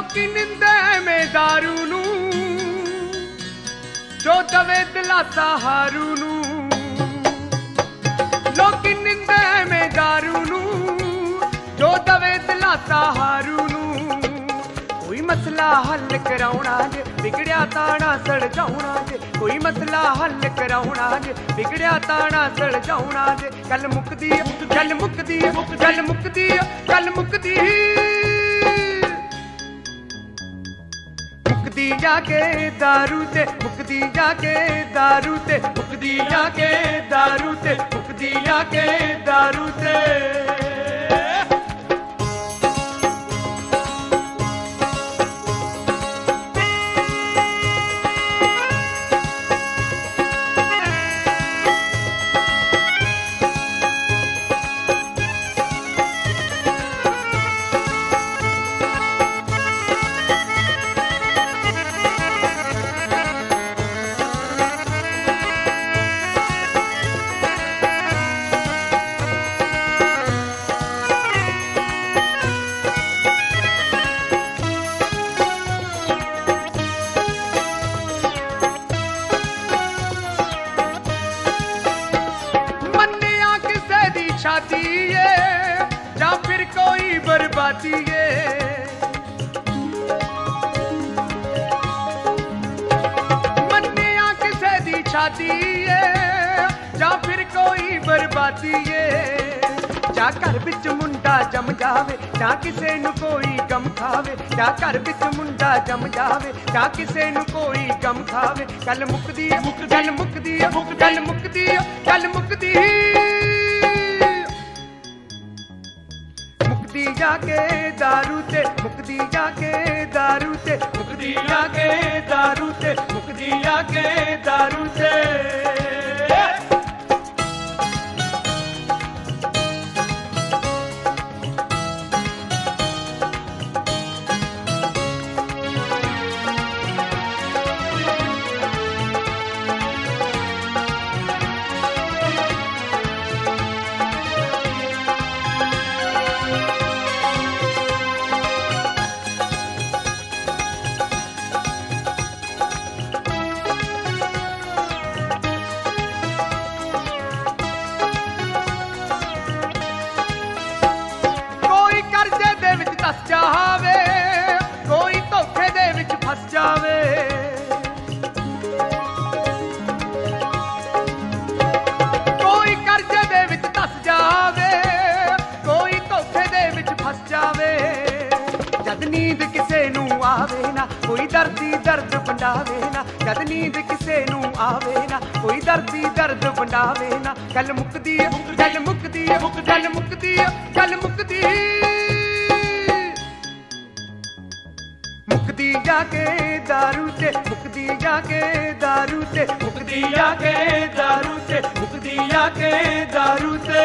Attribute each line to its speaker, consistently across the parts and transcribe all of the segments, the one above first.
Speaker 1: ਲੋਕੀ ਨਿੰਦੇ ਮੈਂ ਦਾਰੂ ਨੂੰ ਜੋ ਦਵੇ ਦਿਲਾਸਾ ਹਾਰੂ ਨੂੰ ਲੋਕੀ ਨਿੰਦੇ ਮੈਂ ਦਾਰੂ ਨੂੰ ਜੋ ਦਵੇ ਦਿਲਾਸਾ ਹਾਰੂ ਨੂੰ कोई मसला हल कराउणा जे बिगड़िया ताना सड़जाउणा जे कोई मसला हल कराउणा जे बिगड़िया ताना सड़जाउणा जे गल मुकदी गल मुकदी गल मुकदी गल मुकदी मुकदी जाके दारू ते मुकदी जाके दारू ते मुकदी जाके दारू ते मुकदी जाके दारू ते शादी है या फिर कोई बर्बादी है मन्निया किसे दी शादी है या फिर कोई बर्बादी है जा घर विच मुंडा जम जावे जा किसे नु कोई गम खावे जा घर विच मुंडा जम जावे जा किसे नु कोई गम खावे गल मुकदी गल मुकदी गल मुकदी गल मुकदी मुकदी जाके दारू ते मुकदी जाके दारू ते मुकदी जाके दारू ते मुकदी जाके दारू ते फस जावे कोई धोखे दे विच फस जावे कोई कर्जे दे विच धस जावे कोई धोखे दे विच फस जावे जद नींद किसे नू आवे ना कोई दर्दी दर्द बंडावे ना जद नींद किसे नू आवे ना कोई दर्दी दर्द बंडावे ना गल मुकदी गल मुकदी गल मुकदी गल मुकदी मुकदी जाके दारू ते मुकदी जाके दारू ते मुकदी जाके दारू ते मुकदी जाके दारू ते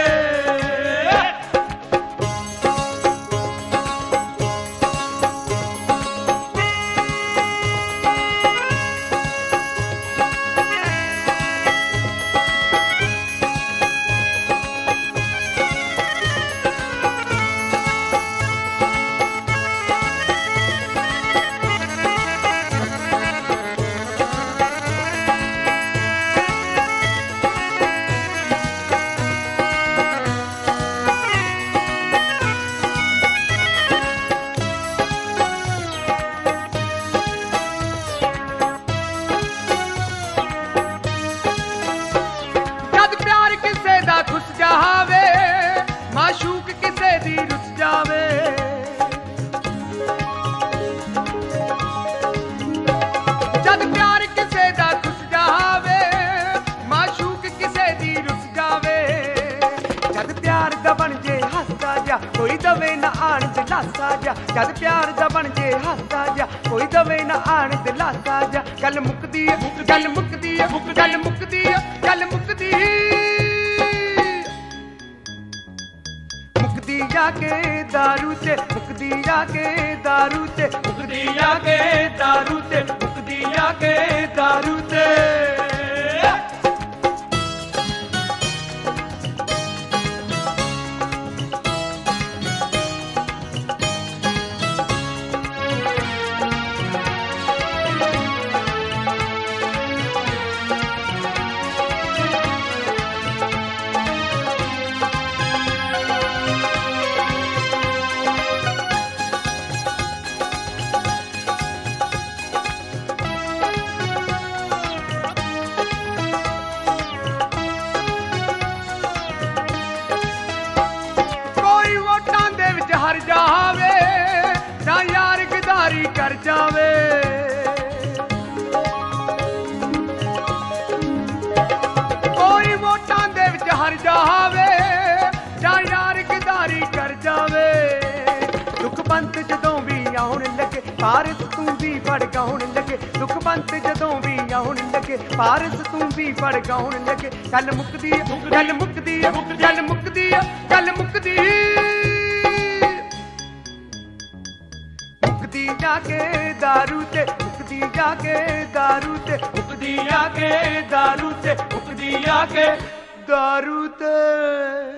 Speaker 1: माशूक किसे दी रुस जावे जद प्यार किसे दा खुस जावे माशूक किसे दी रुस जावे जद प्यार दा बन जे हासा जा कोई दवे ना आन दिलासा जा जद प्यार दा बन जे हासा जा कोई दवे ना आन दिलासा जा गल मुकदी गल मुकदी गल मुकदी गल मुकदी मुकदी जाके दारू ते मुकदी जाके दारू ते मुकदी जाके दारू ते मुकदी जाके दारू ते ਜਾਵੇ। ਕੋਈ ਵੋਟਾਂ ਦੇ ਵਿੱਚ ਹਰ ਜਾਵੇ ਜਾਂ ਯਾਰ ਗਦਾਰੀ ਕਰ ਜਾਵੇ। ਦੁੱਖ ਪੰਤ ਜਦੋਂ ਵੀ ਆਉਣ ਲੱਗੇ ਪਾਰਸ ਤੂੰ ਵੀ ਫੜ ਗਾਉਣ ਲੱਗੇ। ਦੁੱਖ ਪੰਤ ਜਦੋਂ ਵੀ ਆਉਣ ਲੱਗੇ ਪਾਰਸ ਤੂੰ ਵੀ ਫੜ ਗਾਉਣ ਲੱਗੇ। ਗੱਲ ਮੁੱਕਦੀ ਏ ਗੱਲ ਮੁੱਕਦੀ ਏ ਗੱਲ ਮੁੱਕਦੀ ਏ ਗੱਲ ਮੁੱਕਦੀ ਮੁੱਕਦੀ ਜਾ ਕੇ ਦਾਰੂ ਤੇ ਮੁੱਕਦੀ ਜਾ ਕੇ ਦਾਰੂ ਤੇ ਮੁੱਕਦੀ ਜਾ ਕੇ ਦਾਰੂ ਤੇ ਮੁੱਕਦੀ ਜਾ ਕੇ ਦਾਰੂ ਤੇ।